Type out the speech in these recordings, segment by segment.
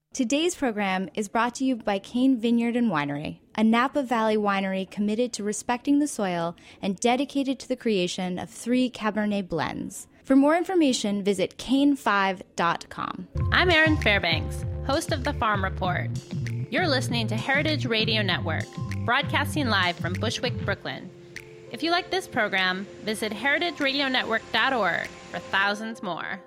Today's program is brought to you by Cane Vineyard and Winery, a Napa Valley winery committed to respecting the soil and dedicated to the creation of 3 Cabernet blends. For more information, visit cane5.com. I'm Erin Fairbanks, host of The Farm Report. You're listening to Heritage Radio Network, broadcasting live from Bushwick, Brooklyn. If you like this program, visit heritageradionetwork.org for thousands more.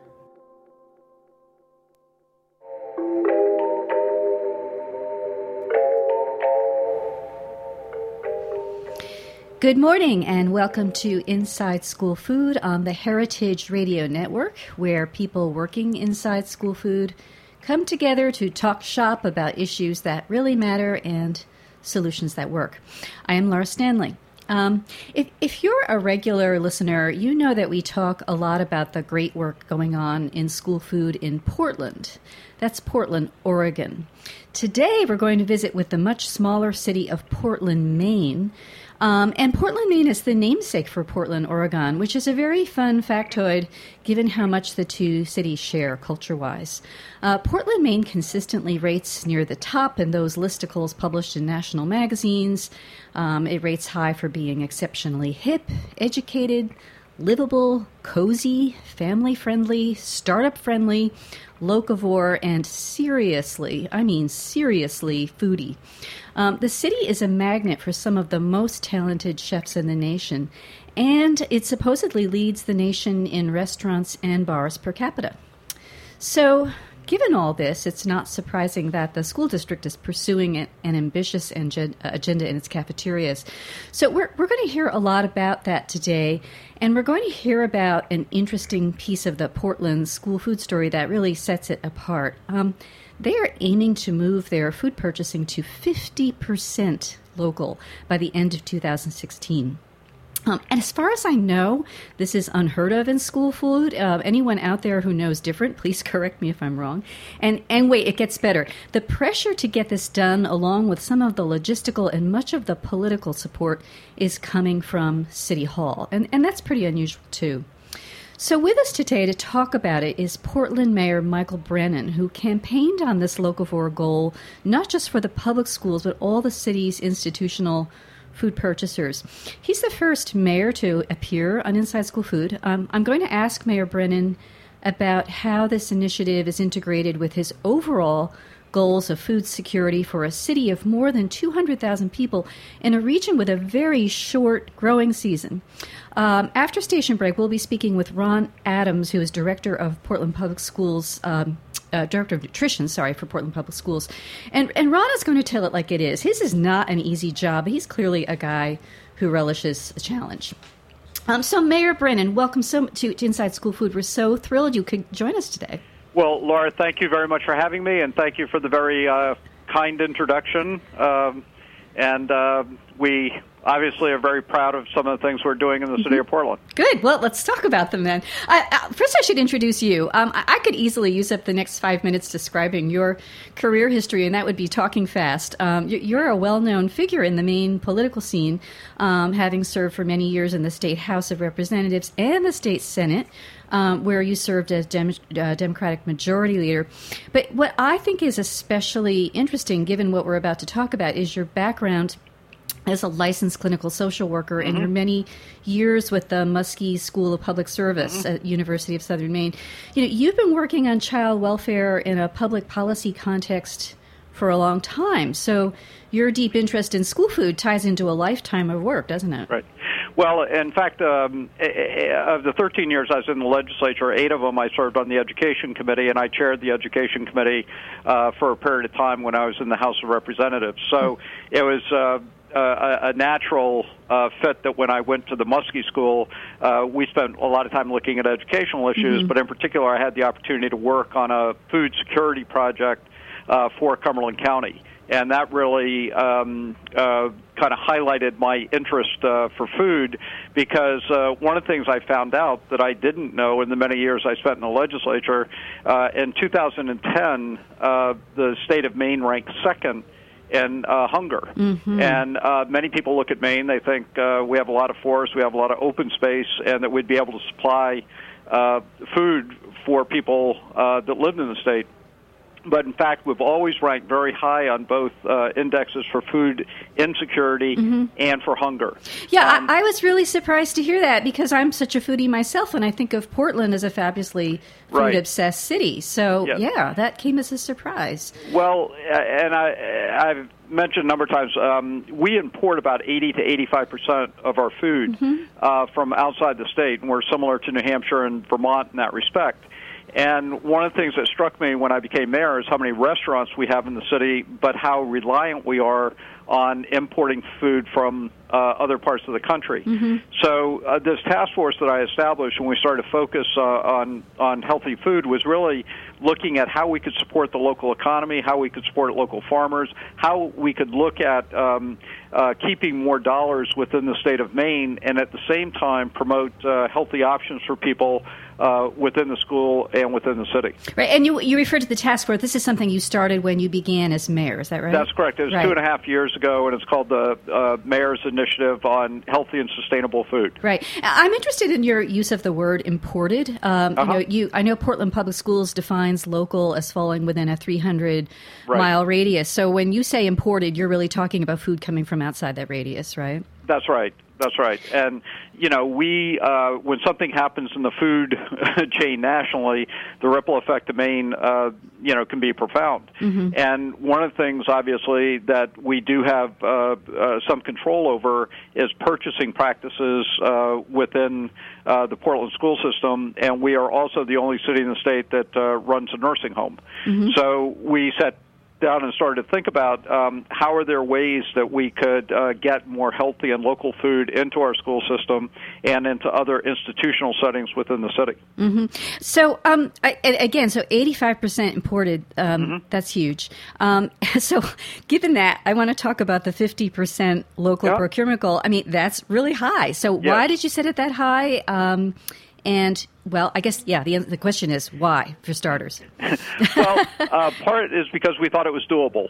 Good morning and welcome to Inside School Food on the Heritage Radio Network, where people working inside school food come together to talk shop about issues that really matter and solutions that work. I am Laura Stanley. If you're a regular listener, you know that we talk a lot about the great work going on in school food in Portland. That's Portland, Oregon. Today, we're going to visit with the much smaller city of Portland, Maine. And Portland, Maine is the namesake for Portland, Oregon, which is a very fun factoid given how much the two cities share culture-wise. Portland, Maine consistently rates near the top in those listicles published in national magazines. It rates high for being exceptionally hip, educated, livable, cozy, family-friendly, startup-friendly, locavore, and seriously foodie. The city is a magnet for some of the most talented chefs in the nation, and it supposedly leads the nation in restaurants and bars per capita. So, given all this, it's not surprising that the school district is pursuing an ambitious agenda in its cafeterias. So we're going to hear a lot about that today, and we're going to hear about an interesting piece of the Portland school food story that really sets it apart. They are aiming to move their food purchasing to 50% local by the end of 2016. And as far as I know, this is unheard of in school food. Anyone out there who knows different, please correct me if I'm wrong. And wait, it gets better. The pressure to get this done, along with some of the logistical and much of the political support, is coming from City Hall. And that's pretty unusual, too. So with us today to talk about it is Portland Mayor Michael Brennan, who campaigned on this locavore goal, not just for the public schools, but all the city's institutional food purchasers. He's the first mayor to appear on Inside School Food. I'm going to ask Mayor Brennan about how this initiative is integrated with his overall goals of food security for a city of more than 200,000 people in a region with a very short growing season. After station break, we'll be speaking with Ron Adams, who is Director of Portland Public Schools, Director of Nutrition, for Portland Public Schools. And Ron is going to tell it like it is. His is not an easy job. He's clearly a guy who relishes a challenge. So Mayor Brennan, welcome to Inside School Food. We're so thrilled you could join us today. Well, Laura, thank you very much for having me, and thank you for the very kind introduction. We obviously are very proud of some of the things we're doing in the city of Portland. Good. Well, let's talk about them then. First, I should introduce you. I could easily use up the next 5 minutes describing your career history, and that would be talking fast. You're a well-known figure in the Maine political scene, having served for many years in the State House of Representatives and the State Senate, where you served as Democratic Majority Leader. But what I think is especially interesting, given what we're about to talk about, is your background as a licensed clinical social worker and your many years with the Muskie School of Public Service at University of Southern Maine. You've been working on child welfare in a public policy context for a long time. So your deep interest in school food ties into a lifetime of work, doesn't it? Right. Well, in fact, of the 13 years I was in the legislature, 8 of them I served on the Education Committee, and I chaired the Education Committee for a period of time when I was in the House of Representatives. So it was a natural fit that when I went to the Muskie School, we spent a lot of time looking at educational issues, but in particular I had the opportunity to work on a food security project for Cumberland County. And that really kind of highlighted my interest for food, because one of the things I found out that I didn't know in the many years I spent in the legislature, in 2010, the state of Maine ranked second in hunger. And many people look at Maine, they think we have a lot of forests, we have a lot of open space, and that we'd be able to supply food for people that lived in the state. But in fact, we've always ranked very high on both indexes for food insecurity and for hunger. Yeah, I was really surprised to hear that because I'm such a foodie myself, and I think of Portland as a fabulously food-obsessed city. So, yeah, that came as a surprise. Well, and I've mentioned a number of times, we import about 80 to 85% of our food from outside the state, and we're similar to New Hampshire and Vermont in that respect. And one of the things that struck me when I became mayor is how many restaurants we have in the city, but how reliant we are on importing food from other parts of the country. So this task force that I established when we started to focus on healthy food was really looking at how we could support the local economy, how we could support local farmers, how we could look at keeping more dollars within the state of Maine, and at the same time promote healthy options for people within the school and within the city. Right, and you referred to the task force. This is something you started when you began as mayor, is that right? That's correct. It was 2.5 years ago, and it's called the Mayor's Initiative on Healthy and Sustainable Food. Right. I'm interested in your use of the word imported. I know Portland Public Schools defines local as falling within a 300-mile radius. So when you say imported, you're really talking about food coming from outside that radius, right? That's right. That's right. And, we when something happens in the food chain nationally, the ripple effect to Maine, can be profound. And one of the things, obviously, that we do have some control over is purchasing practices within the Portland school system, and we are also the only city in the state that runs a nursing home. So we set down and started to think about how are there ways that we could get more healthy and local food into our school system and into other institutional settings within the city. So, again, so 85% imported, that's huge. So given that, I want to talk about the 50% local procurement goal. I mean, that's really high. So why did you set it that high? And, well, I guess, the question is why, for starters? Well, part is because we thought it was doable.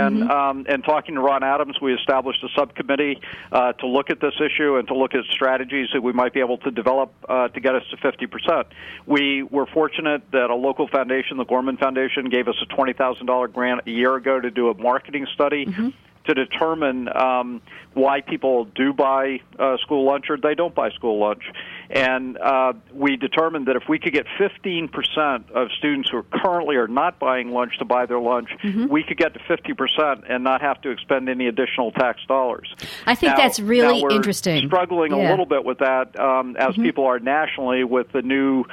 And talking to Ron Adams, we established a subcommittee to look at this issue and to look at strategies that we might be able to develop to get us to 50%. We were fortunate that a local foundation, the Gorman Foundation, gave us a $20,000 grant a year ago to do a marketing study to determine why people do buy school lunch or they don't buy school lunch. And we determined that if we could get 15% of students who currently are not buying lunch to buy their lunch, we could get to 50% and not have to expend any additional tax dollars. I think that's really we're interesting. Struggling a little bit with that as people are nationally with the new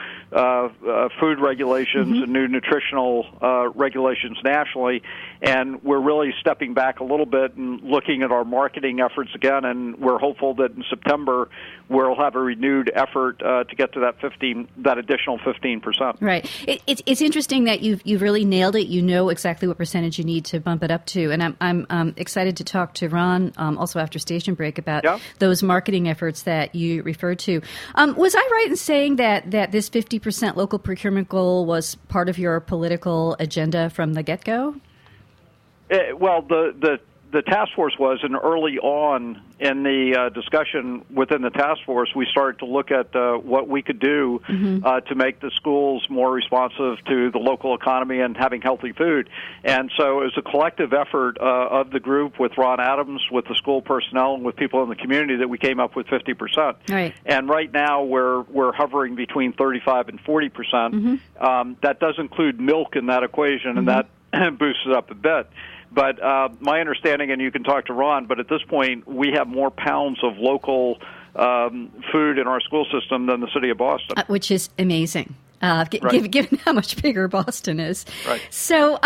food regulations and new nutritional regulations nationally. And we're really stepping back a little bit and looking at our marketing efforts again, and we're hopeful that in September we'll have a renewed effort to get to that additional 15%. Right. It's interesting that you've really nailed it. You know exactly what percentage you need to bump it up to, and I'm excited to talk to Ron also after station break about those marketing efforts that you referred to. Was I right in saying that this 50% local procurement goal was part of your political agenda from the get-go? Well, the task force was, and early on in the discussion within the task force, we started to look at what we could do to make the schools more responsive to the local economy and having healthy food. And so it was a collective effort of the group with Ron Adams, with the school personnel, and with people in the community that we came up with 50%. Right. And right now we're hovering between 35 and 40%. That does include milk in that equation, and that boosts it up a bit. But my understanding, and you can talk to Ron, but at this point we have more pounds of local food in our school system than the city of Boston. Which is amazing. Given how much bigger Boston is. Right. So,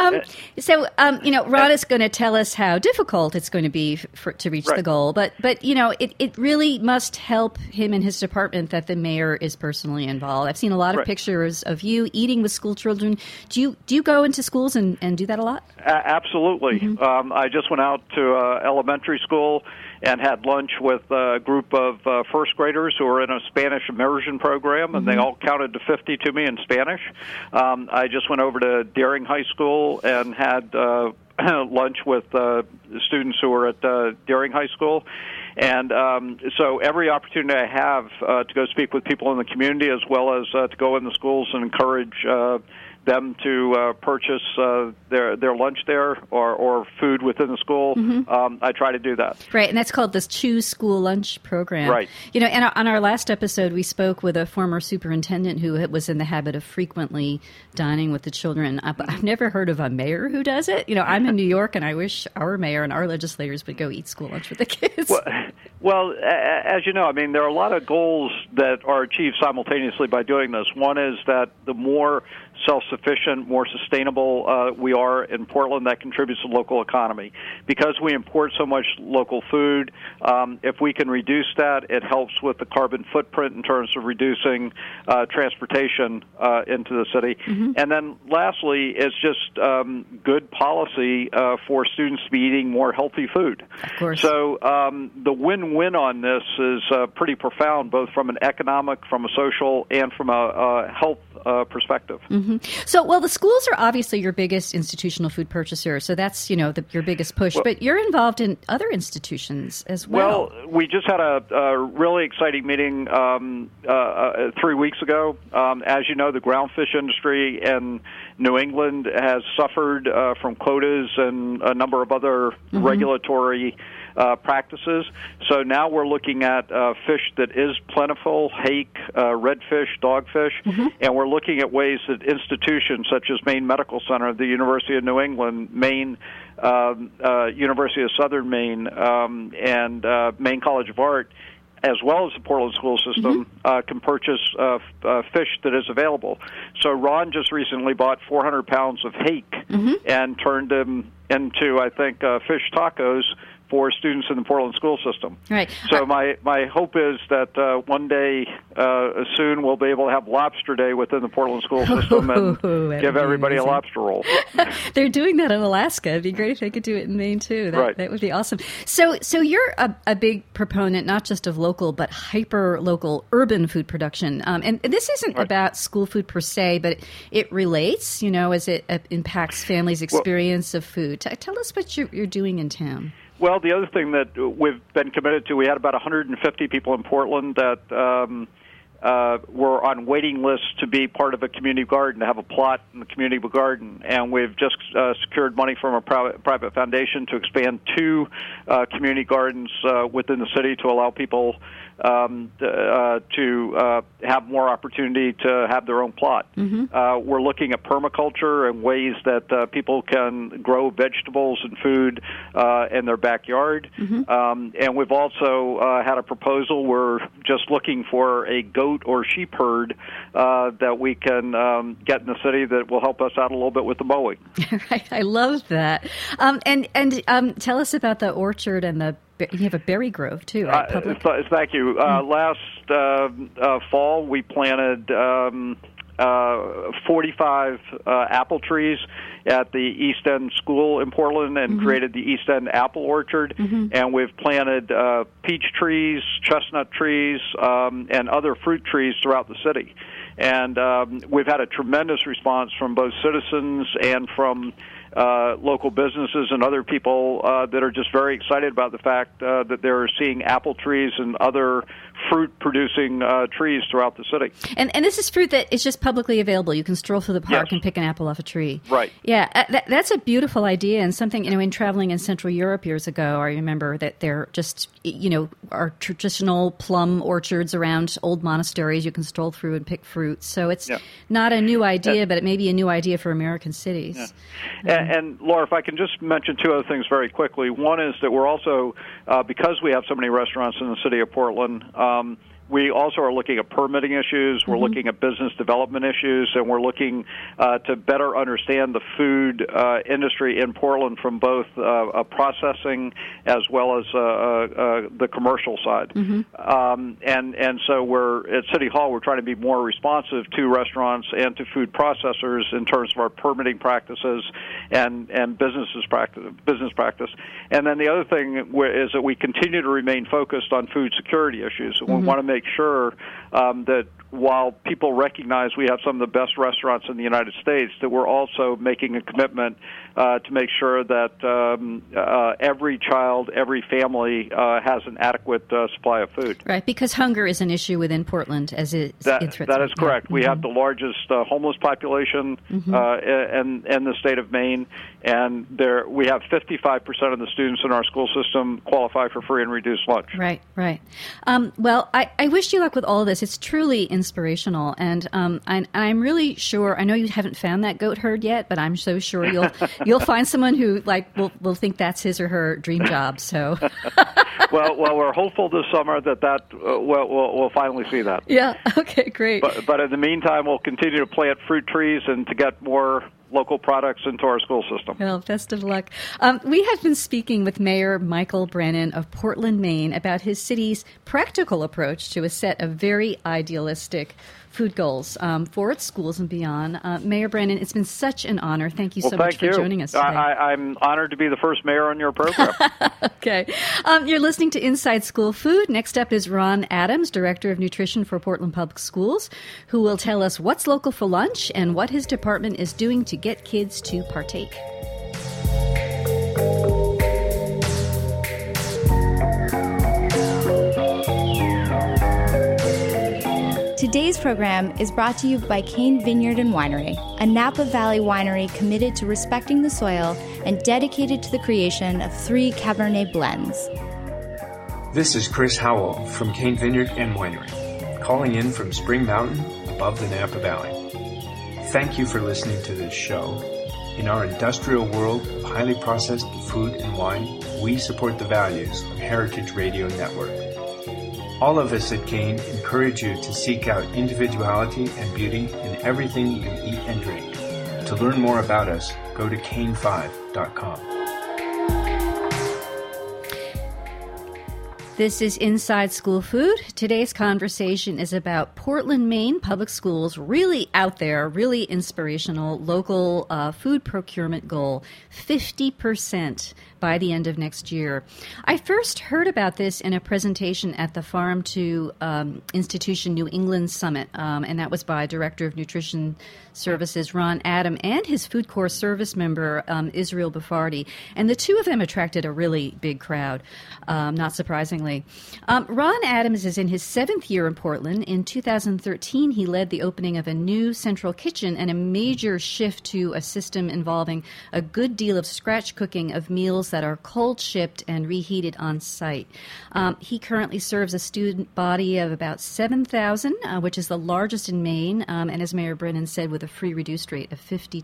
Ron is going to tell us how difficult it's going to be to reach the goal. But it really must help him and his department that the mayor is personally involved. I've seen a lot of pictures of you eating with school children. Do you go into schools and do that a lot? Absolutely. I just went out to elementary school and had lunch with a group of first graders who are in a Spanish immersion program, and they all counted to 50 to me in Spanish. I just went over to Deering High School and had lunch with students who were at Deering High School. And so every opportunity I have to go speak with people in the community, as well as to go in the schools and encourage them to purchase their lunch there or food within the school, I try to do that. Right, and that's called this Choose School Lunch program. Right. And on our last episode, we spoke with a former superintendent who was in the habit of frequently dining with the children. I've never heard of a mayor who does it. I'm in New York, and I wish our mayor and our legislators would go eat school lunch with the kids. Well, as you know, I mean, there are a lot of goals that are achieved simultaneously by doing this. One is that the more self-sufficient, more sustainable we are in Portland, that contributes to the local economy. Because we import so much local food, if we can reduce that, it helps with the carbon footprint in terms of reducing transportation into the city. And then lastly, it's just good policy for students to be eating more healthy food. Of course. So the win-win on this is pretty profound, both from an economic, from a social, and from a health perspective. So, well, the schools are obviously your biggest institutional food purchaser, so that's, your biggest push. But you're involved in other institutions as well. Well, we just had a really exciting meeting 3 weeks ago. As you know, the groundfish industry in New England has suffered from quotas and a number of other regulatory practices. So now we're looking at fish that is plentiful, hake, redfish, dogfish, and we're looking at ways that institutions such as Maine Medical Center, the University of New England, Maine University of Southern Maine, and Maine College of Art, as well as the Portland school system, can purchase fish that is available. So Ron just recently bought 400 pounds of hake and turned them into, I think, fish tacos for students in the Portland school system. Right. So my hope is that one day soon we'll be able to have Lobster Day within the Portland school system and give everybody a lobster roll. They're doing that in Alaska. It'd be great if they could do it in Maine too. That would be awesome. So you're a big proponent not just of local but hyper-local urban food production. And this isn't about school food per se, but it relates, as it impacts families' experience of food. Tell us what you're doing in town. Well, the other thing that we've been committed to, we had about 150 people in Portland that were on waiting lists to be part of a community garden, to have a plot in the community garden. And we've just secured money from a private foundation to expand 2 community gardens within the city to allow people to have more opportunity to have their own plot. We're looking at permaculture and ways that people can grow vegetables and food in their backyard. And we've also had a proposal. We're just looking for a goat or sheep herd that we can get in the city that will help us out a little bit with the mowing. Right, I love that. And tell us about the orchard and you have a berry grove, too, right? Thank you. Last fall, we planted 45 apple trees at the East End School in Portland and created the East End Apple Orchard. And we've planted peach trees, chestnut trees, and other fruit trees throughout the city. And we've had a tremendous response from both citizens and from local businesses and other people that are just very excited about the fact that they're seeing apple trees and other fruit-producing trees throughout the city. And this is fruit that is just publicly available. You can stroll through the park and pick an apple off a tree. Right. Yeah, that's a beautiful idea, and something, in traveling in Central Europe years ago, I remember that there just, are traditional plum orchards around old monasteries you can stroll through and pick fruit. So it's not a new idea, but it may be a new idea for American cities. And Laura, if I can just mention 2 other things very quickly. One is that we're also, because we have so many restaurants in the city of Portland, we also are looking at permitting issues, we're looking at business development issues, and we're looking to better understand the food industry in Portland from both processing as well as the commercial side. And so we're at City Hall, we're trying to be more responsive to restaurants and to food processors in terms of our permitting practices and business practice. And then the other thing is that we continue to remain focused on food security issues. We want to make sure that while people recognize we have some of the best restaurants in the United States, that we're also making a commitment to make sure that every child, every family has an adequate supply of food. Right, because hunger is an issue within Portland, as it that is correct. We have the largest homeless population in the state of Maine, and we have 55% of the students in our school system qualify for free and reduced lunch. Right. Well, I wish you luck with all of this. It's truly inspirational, and I'm really sure. I know you haven't found that goat herd yet, but I'm so sure you'll find someone who will think that's his or her dream job. So, well, we're hopeful this summer that we'll finally see that. Yeah. Okay. Great. But in the meantime, we'll continue to plant fruit trees and to get more local products into our school system. Well, best of luck. We have been speaking with Mayor Michael Brennan of Portland, Maine, about his city's practical approach to a set of very idealistic food goals for its schools and beyond. Mayor Brennan, it's been such an honor. Thank you so much for joining us today. I'm honored to be the first mayor on your program. Okay. You're listening to Inside School Food. Next up is Ron Adams, Director of Nutrition for Portland Public Schools, who will tell us what's local for lunch and what his department is doing to get kids to partake. Today's program is brought to you by Cane Vineyard and Winery, a Napa Valley winery committed to respecting the soil and dedicated to the creation of 3 Cabernet blends. This is Chris Howell from Cane Vineyard and Winery, calling in from Spring Mountain above the Napa Valley. Thank you for listening to this show. In our industrial world of highly processed food and wine, we support the values of Heritage Radio Network. All of us at Cane encourage you to seek out individuality and beauty in everything you eat and drink. To learn more about us, go to cane5.com. This is Inside School Food. Today's conversation is about Portland, Maine public schools, really out there, really inspirational local food procurement goal, 50% by the end of next year. I first heard about this in a presentation at the Farm to Institution New England Summit, and that was by Director of Nutrition Services Ron Adams and his Food Corps service member Israel Buffardi, and the two of them attracted a really big crowd, not surprisingly. Ron Adams is in his 7th year in Portland. In 2013, he led the opening of a new central kitchen and a major shift to a system involving a good deal of scratch cooking of meals that are cold shipped and reheated on site. He currently serves a student body of about 7,000, which is the largest in Maine, and as Mayor Brennan said, with a free reduced rate of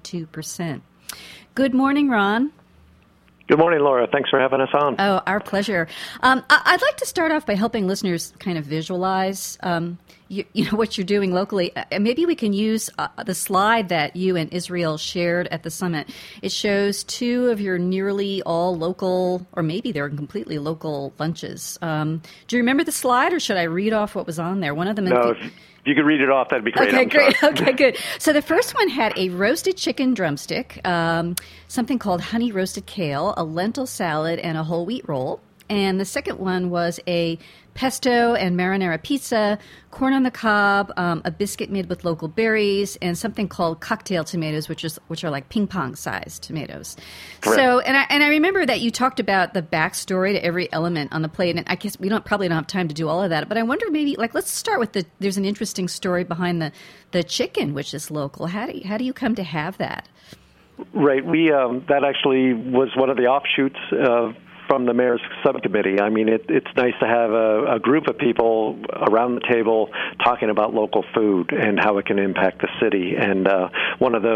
52%. Good morning, Ron. Good morning, Laura. Thanks for having us on. Oh, our pleasure. I'd like to start off by helping listeners kind of visualize what you're doing locally. Maybe we can use the slide that you and Israel shared at the summit. It shows 2 of your nearly all local, or maybe they're completely local lunches. Do you remember the slide, or should I read off what was on there? One of them. No, if you could read it off, that'd be great. Okay, great. Okay, good. So the first one had a roasted chicken drumstick, something called honey roasted kale, a lentil salad, and a whole wheat roll. And the second one was a pesto and marinara pizza, corn on the cob, a biscuit made with local berries, and something called cocktail tomatoes, which are like ping pong sized tomatoes. Correct. So, and I remember that you talked about the backstory to every element on the plate, and I guess we probably don't have time to do all of that. But I wonder maybe let's start with there's an interesting story behind the chicken, which is local. How do you come to have that? Right. We that actually was one of the offshoots from the mayor's subcommittee. I mean, it's nice to have a group of people around the table talking about local food and how it can impact the city. And one of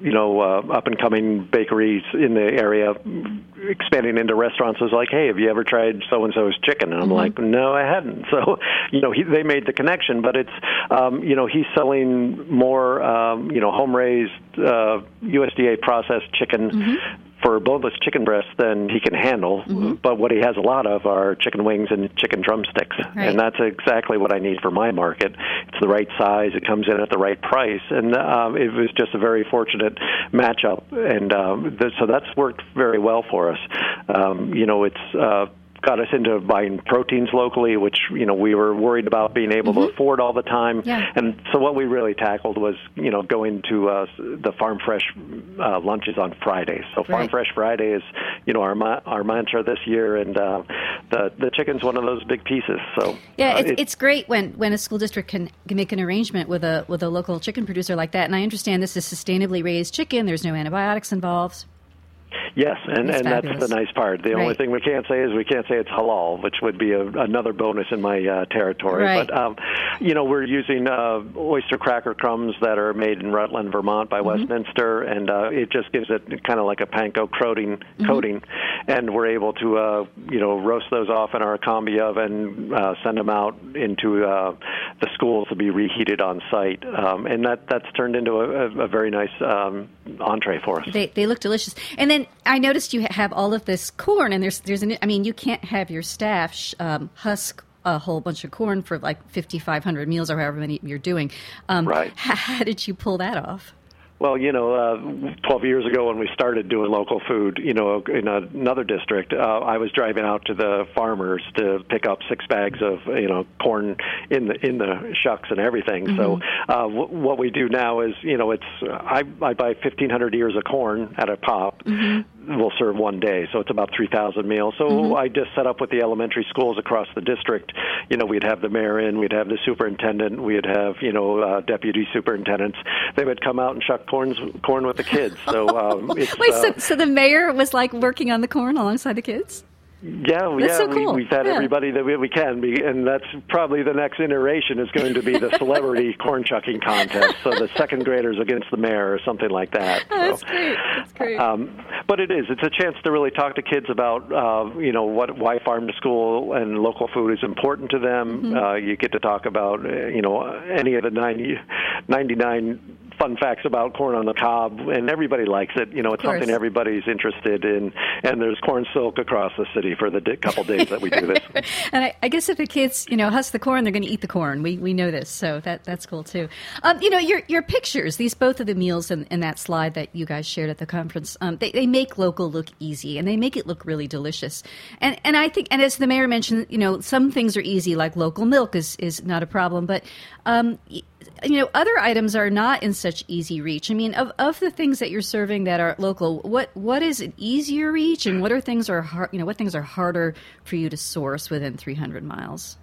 the up and coming bakeries in the area expanding into restaurants was like, "Hey, have you ever tried so and so's chicken?" And I'm like, "No, I hadn't." So they made the connection, but it's he's selling more home raised USDA processed chicken. For boneless chicken breasts than he can handle, but what he has a lot of are chicken wings and chicken drumsticks, right. And that's exactly what I need for my market. It's the right size, it comes in at the right price, and it was just a very fortunate matchup, and so that's worked very well for us. It's got us into buying proteins locally, which we were worried about being able to afford all the time. Yeah. And so what we really tackled was going to the Farm Fresh lunches on Fridays. So Farm Fresh Friday is our mantra this year, and the chicken's one of those big pieces. So yeah, it's great when a school district can make an arrangement with a local chicken producer like that. And I understand this is sustainably raised chicken. There's no antibiotics involved. Yes, and that's the nice part. The only thing we can't say is it's halal, which would be another bonus in my territory. Right. But, we're using oyster cracker crumbs that are made in Rutland, Vermont by Westminster, and it just gives it kind of like a panko coating. And we're able to, roast those off in our combi oven, send them out into the schools to be reheated on site. And that's turned into a very nice entree for us. They look delicious. And then I noticed you have all of this corn, and you can't have your staff husk a whole bunch of corn for like 5,500 meals or however many you're doing. Right. How did you pull that off? Well, 12 years ago when we started doing local food, in another district, I was driving out to the farmers to pick up 6 bags of, corn in the shucks and everything. So what we do now is, I buy 1,500 ears of corn at a pop. We'll serve one day, so it's about 3,000 meals. So I just set up with the elementary schools across the district. We'd have the mayor in, we'd have the superintendent, we'd have deputy superintendents. They would come out and shuck corn with the kids. So so the mayor was like working on the corn alongside the kids? That's so cool. We've had everybody that we can be, and that's probably the next iteration is going to be the celebrity corn chucking contest. So the second graders against the mayor or something like that. That's great. That's great. But it's a chance to really talk to kids about why farm to school and local food is important to them. You get to talk about any of the 99 fun facts about corn on the cob, and everybody likes it. It's something everybody's interested in, and there's corn silk across the city for the couple days that we do this. And I guess if the kids, husk the corn, they're going to eat the corn. We know this, so that's cool too. Your pictures, both of the meals in that slide that you guys shared at the conference, they make local look easy, and they make it look really delicious. And I think, and as the mayor mentioned, some things are easy, like local milk is not a problem, but other items are not in such easy reach. I mean, of the things that you're serving that are local, what is an easier reach, and what things are hard? What things are harder for you to source within 300 miles?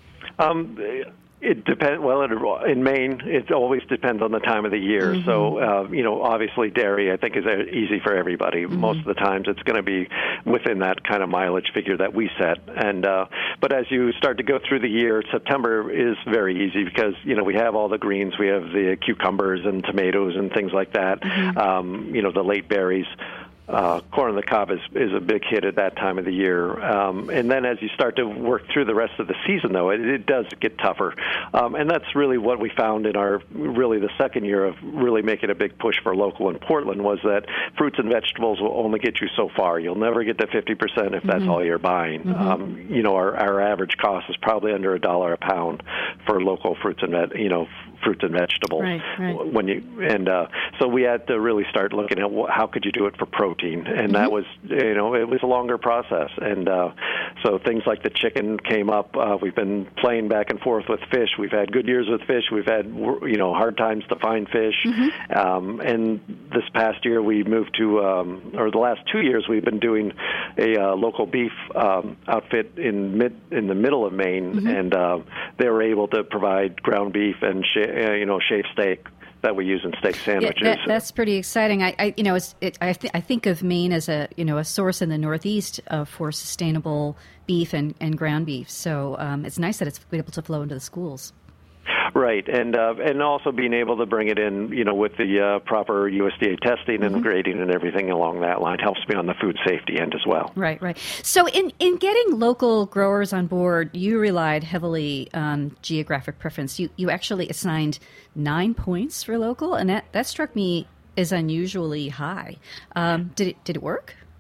It depends. Well, in Maine, it always depends on the time of the year. So, obviously, dairy I think is easy for everybody. Most of the times, it's going to be within that kind of mileage figure that we set. And but as you start to go through the year, September is very easy because we have all the greens, we have the cucumbers and tomatoes and things like that. The late berries. Corn on the cob is a big hit at that time of the year. And then as you start to work through the rest of the season, though, it does get tougher. And that's really what we found in the second year of really making a big push for local in Portland was that fruits and vegetables will only get you so far. You'll never get to 50% if that's all you're buying. Our average cost is probably under $1 a pound for local fruits and vegetables. Right. So we had to really start looking at how could you do it for protein, and that was it was a longer process. And so things like the chicken came up. We've been playing back and forth with fish. We've had good years with fish. We've had hard times to find fish. And this past year we moved to, or the last 2 years we've been doing a local beef outfit in the middle of Maine, and they were able to provide ground beef and shaved steak that we use in steak sandwiches. Yeah, that's pretty exciting. I think of Maine as a source in the Northeast for sustainable beef and ground beef. So it's nice that it's able to flow into the schools. Right, and also being able to bring it in, with the proper USDA testing and grading and everything along that line helps me on the food safety end as well. Right. So in getting local growers on board, you relied heavily on geographic preference. You actually assigned 9 points for local, and that struck me as unusually high. Did it work?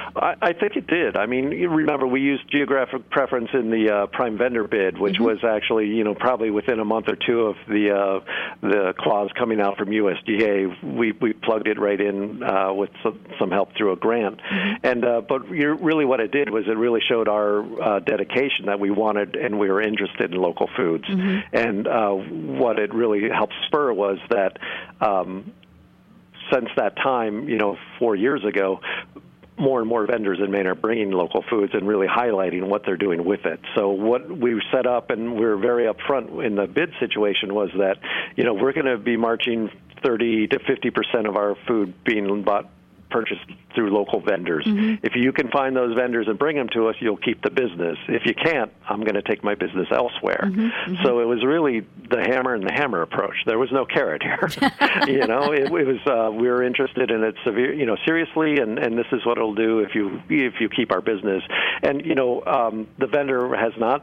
I think it did. I mean, you remember we used geographic preference in the prime vendor bid, which was actually, probably within a month or two of the clause coming out from USDA. We plugged it right in with some help through a grant. And but really what it did was it really showed our dedication that we wanted and we were interested in local foods. And what it really helped spur was that since that time, 4 years ago, more and more vendors in Maine are bringing local foods and really highlighting what they're doing with it. So what we set up, and we were very upfront in the bid situation, was that, we're going to be marching 30 to 50% of our food being purchased through local vendors. If you can find those vendors and bring them to us, you'll keep the business. If you can't, I'm going to take my business elsewhere. So it was really the hammer and the hammer approach. There was no carrot here. It was we were interested in it seriously, and this is what it'll do if you keep our business. And the vendor has not.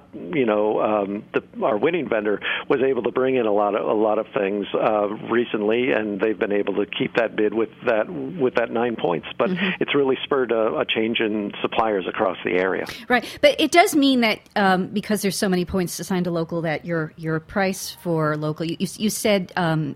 Our winning vendor was able to bring in a lot of things recently, and they've been able to keep that bid with that 9 points. But it's really spurred a change in suppliers across the area. Right, but it does mean that because there's so many points assigned to local, that your price for local. You said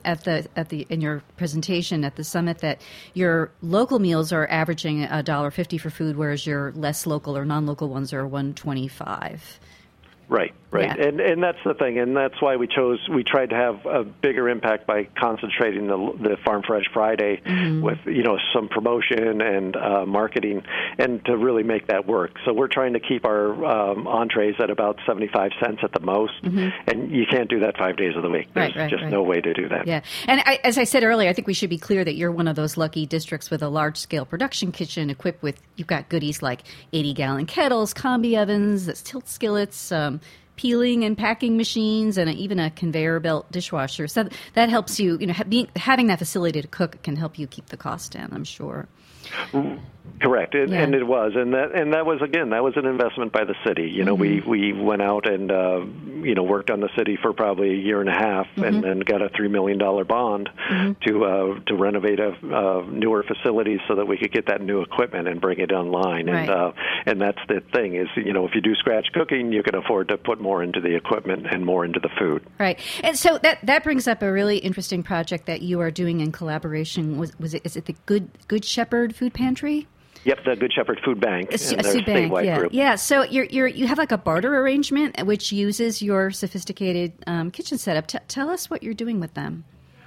in your presentation at the summit that your local meals are averaging $1.50 for food, whereas your less local or non-local ones are $1.25. Right. Yeah. And that's the thing, and that's why we tried to have a bigger impact by concentrating the Farm Fresh Friday with some promotion and marketing, and to really make that work. So we're trying to keep our entrees at about 75 cents at the most, and you can't do that 5 days of the week. There's just no way to do that. Yeah, and as I said earlier, I think we should be clear that you're one of those lucky districts with a large-scale production kitchen equipped with, you've got goodies like 80-gallon kettles, combi ovens, tilt skillets, peeling and packing machines, and even a conveyor belt dishwasher. So that helps you, having that facility to cook can help you keep the cost down, I'm sure. Correct, and it was, and that was an investment by the city. We went out and worked on the city for probably a year and a half, and then got a $3 million bond to renovate newer facilities so that we could get that new equipment and bring it online. Right. And that's the thing is, if you do scratch cooking, you can afford to put more into the equipment and more into the food. Right, and so that brings up a really interesting project that you are doing in collaboration. Is it the Good Shepherd Food Pantry? Yep, the Good Shepherd Food Bank. A food bank, group. Yeah. So you have like a barter arrangement which uses your sophisticated kitchen setup. Tell us what you're doing with them.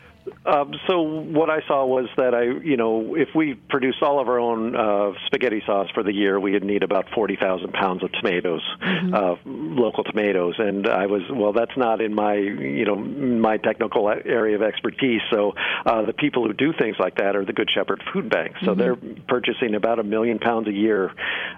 So what I saw was that if we produced all of our own spaghetti sauce for the year, we would need about 40,000 pounds of tomatoes, local tomatoes. And I was, that's not in my technical area of expertise. So the people who do things like that are the Good Shepherd Food Bank. So they're purchasing about 1 million pounds a year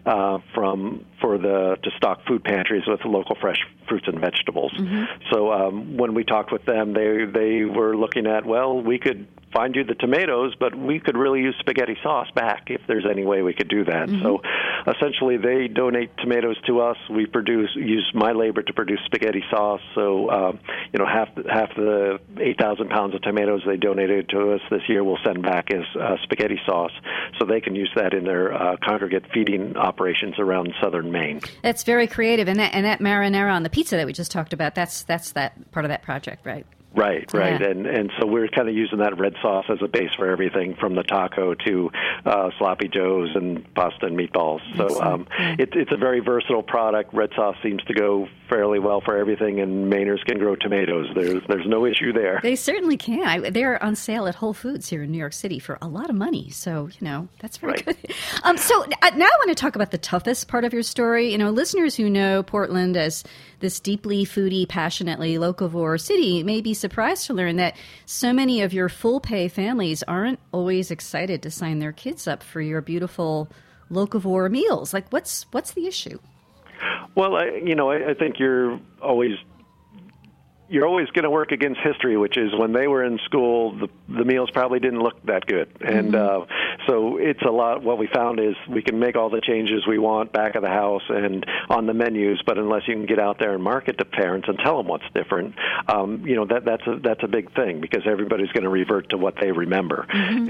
to stock food pantries with local fresh fruits and vegetables. So when we talked with them, they were looking at, we could find you the tomatoes, but we could really use spaghetti sauce back if there's any way we could do that. So essentially they donate tomatoes to us. We use my labor to produce spaghetti sauce. So, half the 8,000 pounds of tomatoes they donated to us this year we'll send back as spaghetti sauce so they can use that in their congregate feeding operations around southern Maine. That's very creative. And that marinara on the pizza that we just talked about, that's that part of that project, right? Right. Yeah. And so we're kind of using that red sauce as a base for everything from the taco to sloppy joes and pasta and meatballs. So it's a very versatile product. Red sauce seems to go fairly well for everything, and Mainers can grow tomatoes. There's no issue there. They certainly can. They're on sale at Whole Foods here in New York City for a lot of money. So, that's very good. So now I want to talk about the toughest part of your story. Listeners who know Portland as this deeply foodie, passionately locavore city may be surprised to learn that so many of your full-pay families aren't always excited to sign their kids up for your beautiful locavore meals. Like, what's the issue? Well, I think you're always you're always going to work against history, which is when they were in school, the meals probably didn't look that good. And so it's a lot. What we found is we can make all the changes we want back of the house and on the menus, but unless you can get out there and market to parents and tell them what's different, that's a big thing, because everybody's going to revert to what they remember.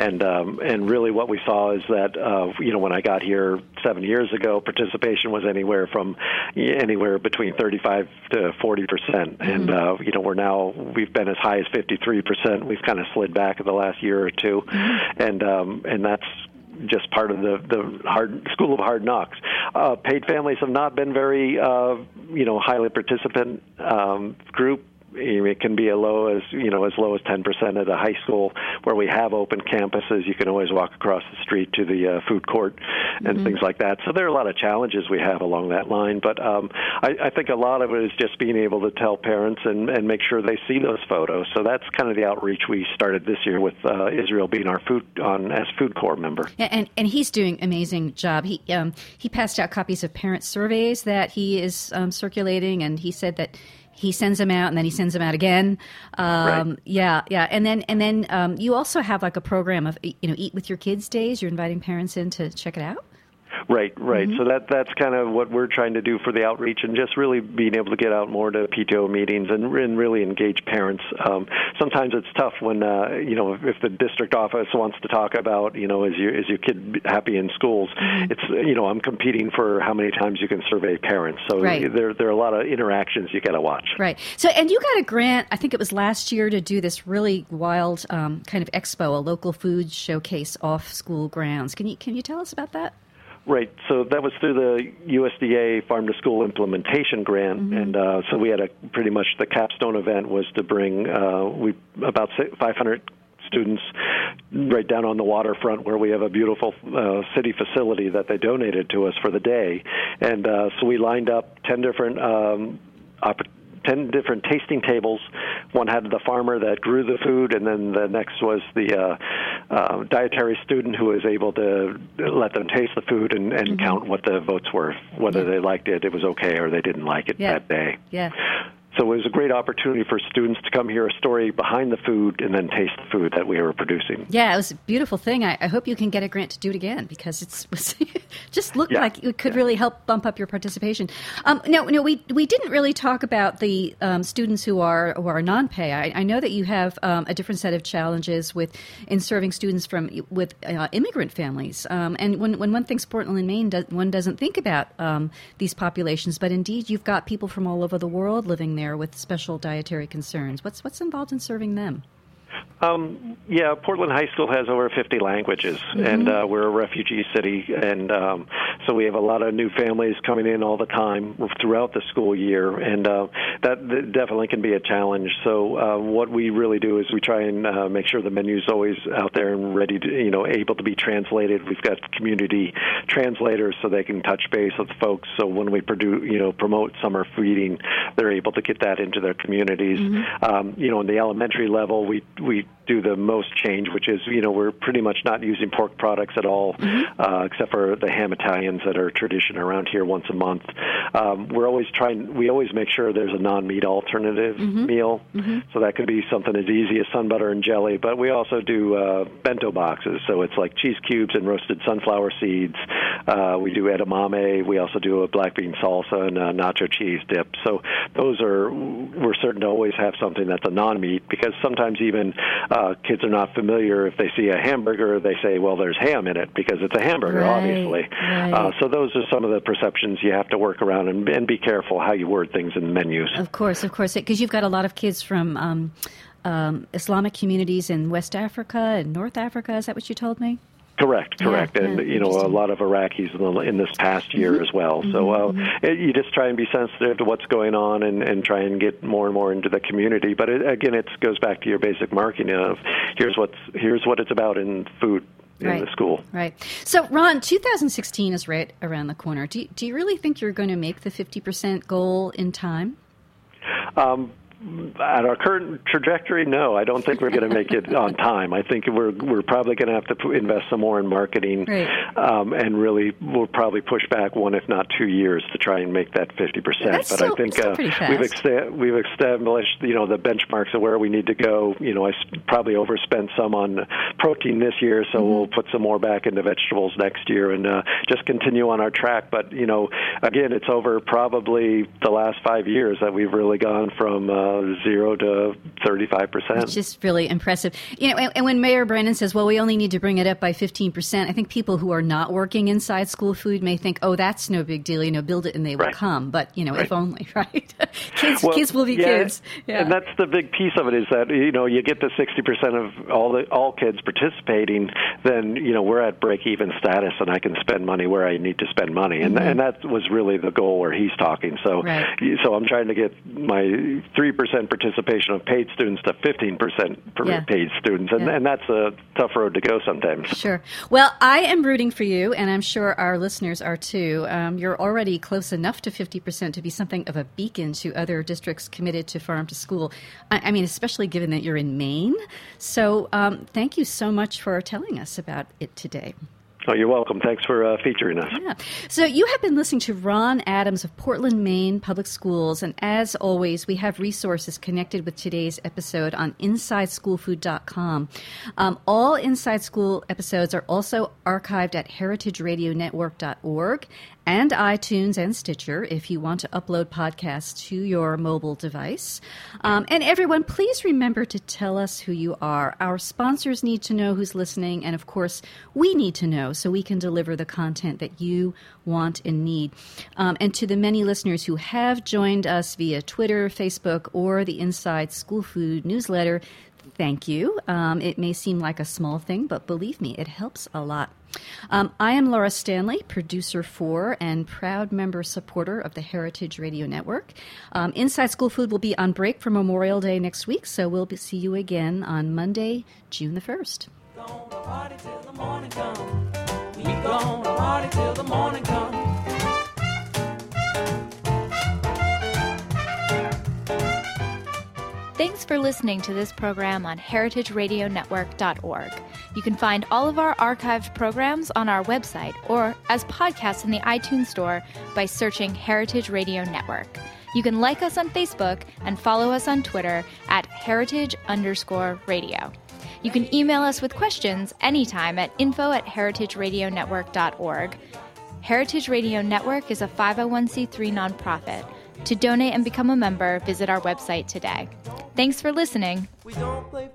And really what we saw is that when I got here 7 years ago, participation was anywhere between 35 to 40%, and we've been as high as 53%. We've kind of slid back in the last year or two, and that's just part of the school of hard knocks. Paid families have not been very highly participant group. It can be as low as 10% at a high school where we have open campuses. You can always walk across the street to the food court and things like that. So there are a lot of challenges we have along that line. But I think a lot of it is just being able to tell parents and make sure they see those photos. So that's kind of the outreach we started this year with Israel being our as Food Corps member. And he's doing an amazing job. He passed out copies of parent surveys that he is circulating, and he said that he sends them out, and then he sends them out again. Right. Yeah. And then you also have like a program of Eat with Your Kids days. You're inviting parents in to check it out. Right. So that's kind of what we're trying to do for the outreach, and just really being able to get out more to PTO meetings and really engage parents. Sometimes it's tough when if the district office wants to talk about is your kid happy in schools. It's I'm competing for how many times you can survey parents. So there are a lot of interactions you got to watch. Right. So and you got a grant, I think it was last year, to do this really wild kind of expo, a local food showcase off school grounds. Can you tell us about that? Right. So that was through the USDA Farm to School Implementation Grant, and so we had pretty much the capstone event was to bring about 500 students right down on the waterfront where we have a beautiful city facility that they donated to us for the day, and so we lined up 10 different tasting tables. One had the farmer that grew the food, and then the next was the dietary student who was able to let them taste the food and count what the votes were, whether they liked it, it was okay, or they didn't like it that day. Yeah. So it was a great opportunity for students to come hear a story behind the food and then taste the food that we were producing. Yeah, it was a beautiful thing. I hope you can get a grant to do it again, because it just looked like it could really help bump up your participation. No, we didn't really talk about the students who are non-pay. I know that you have a different set of challenges in serving students with immigrant families. And when one thinks Portland, Maine, one doesn't think about these populations, but indeed you've got people from all over the world living there with special dietary concerns. What's involved in serving them? Portland High School has over 50 languages, and we're a refugee city, and so we have a lot of new families coming in all the time throughout the school year, and that definitely can be a challenge. So what we really do is we try and make sure the menu's always out there and ready to, able to be translated. We've got community translators so they can touch base with folks. So when we promote summer feeding, they're able to get that into their communities. In the elementary level, we do the most change, which is, we're pretty much not using pork products at all, except for the ham Italians that are tradition around here once a month. We always make sure there's a non-meat alternative meal. So that could be something as easy as sun butter and jelly, but we also do bento boxes. So it's like cheese cubes and roasted sunflower seeds. We do edamame. We also do a black bean salsa and a nacho cheese dip. So we're certain to always have something that's a non-meat, because sometimes even kids are not familiar. If they see a hamburger, they say, well, there's ham in it because it's a hamburger, obviously. Right. So those are some of the perceptions you have to work around and be careful how you word things in the menus. Of course, because you've got a lot of kids from Islamic communities in West Africa and North Africa. Is that what you told me? Correct. And, a lot of Iraqis in this past year as well. So you just try and be sensitive to what's going on and try and get more and more into the community. But it goes back to your basic marketing of here's what it's about in food in the school. Right. So, Ron, 2016 is right around the corner. Do you really think you're going to make the 50% goal in time? at our current trajectory, no, I don't think we're going to make it on time. I think we're probably going to have to invest some more in marketing, right. And really we'll probably push back 1, if not 2 years to try and make that 50%. That's but still, I think we've established, the benchmarks of where we need to go. I probably overspent some on protein this year, so we'll put some more back into vegetables next year and just continue on our track. But, again, it's over probably the last 5 years that we've really gone from 0 to 35%. It's just really impressive. And when Mayor Brandon says, well, we only need to bring it up by 15%, I think people who are not working inside school food may think, oh, that's no big deal, build it and they will come. But, right. if only, right? Kids will be kids. Yeah. And that's the big piece of it is that, you get to 60% of all kids participating, then, we're at break-even status and I can spend money where I need to spend money. And that was really the goal where he's talking. So, so I'm trying to get my 3% participation of paid students to 15% paid students. And that's a tough road to go sometimes. Sure. Well, I am rooting for you, and I'm sure our listeners are too. You're already close enough to 50% to be something of a beacon to other districts committed to farm to school. I mean, especially given that you're in Maine. So thank you so much for telling us about it today. Oh, you're welcome. Thanks for featuring us. Yeah. So you have been listening to Ron Adams of Portland, Maine Public Schools. And as always, we have resources connected with today's episode on InsideSchoolFood.com. All Inside School episodes are also archived at heritageradionetwork.org and iTunes and Stitcher if you want to upload podcasts to your mobile device. And everyone, please remember to tell us who you are. Our sponsors need to know who's listening, and of course, we need to know so we can deliver the content that you want and need. And to the many listeners who have joined us via Twitter, Facebook, or the Inside School Food newsletter, thank you. It may seem like a small thing, but believe me, it helps a lot. I am Laura Stanley, producer for and proud member supporter of the Heritage Radio Network. Inside School Food will be on break for Memorial Day next week, so we'll see you again on Monday, June the 1st. We're gonna party till the morning come. We gonna party till the morning come. Thanks for listening to this program on heritageradionetwork.org. You can find all of our archived programs on our website or as podcasts in the iTunes Store by searching Heritage Radio Network. You can like us on Facebook and follow us on Twitter at @heritage_radio. You can email us with questions anytime at info@heritageradionetwork.org. Heritage Radio Network is a 501c3 nonprofit. To donate and become a member, visit our website today. Thanks for listening. We don't play